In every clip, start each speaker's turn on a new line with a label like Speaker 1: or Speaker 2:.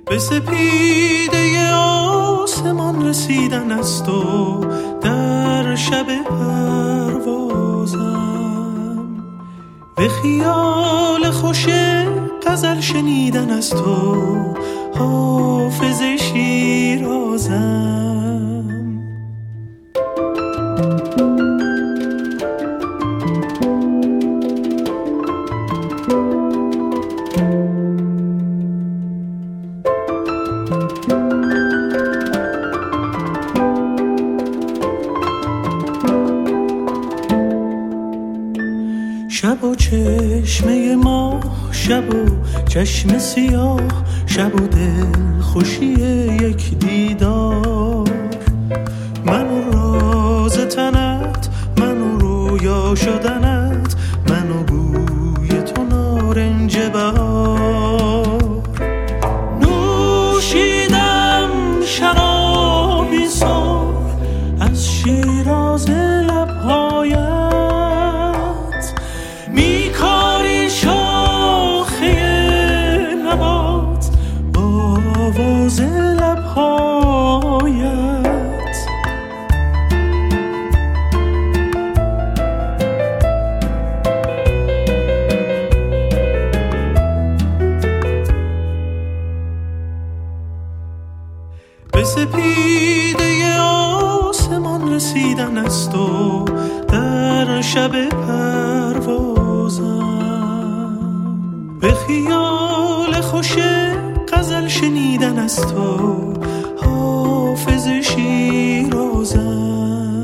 Speaker 1: به سپیده آسمان رسیدن است و در شب پروازم، به خیال خوش غزل شنیدن است و حافظ شیرازم. شب و چشمه ماه، شب و چشم سیاه، شب و دل خوشی یک دیدار، من و راز تنت، من و رویا شدنت، من و بوی تو نارنج بهار. نوشیدم شرابی سر از شیراز لبهایت، میکاری شاخه نبات با آواز لبهایت. به سپیده آسمان رسیدن است و در شب پروازم، به خیال خوش غزل شنیدن است و حافظ شیرازم.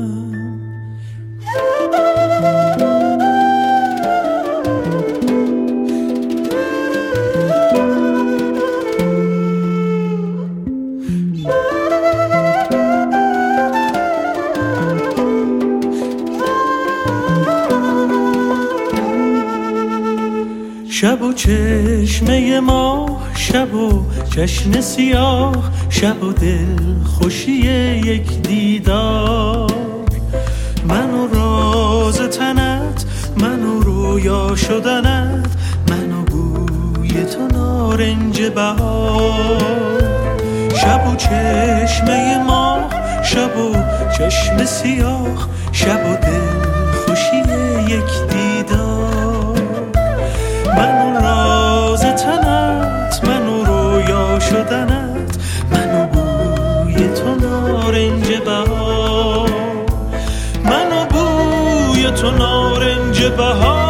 Speaker 1: شب و چشمه ماه، شب و چشم سیاه، شب و دل خوشی یک دیدار، من و راز تنت، من و رویا شدنت، من و بوی تو نارنج بهار. شب و چشمه ماه، شب و چشم سیاه، شب و دل خوشی یک دیدار، من و راز تنت، من و رویا شدنت، من و بوی تو نارنج بهار، من و بوی تو نارنج بهار.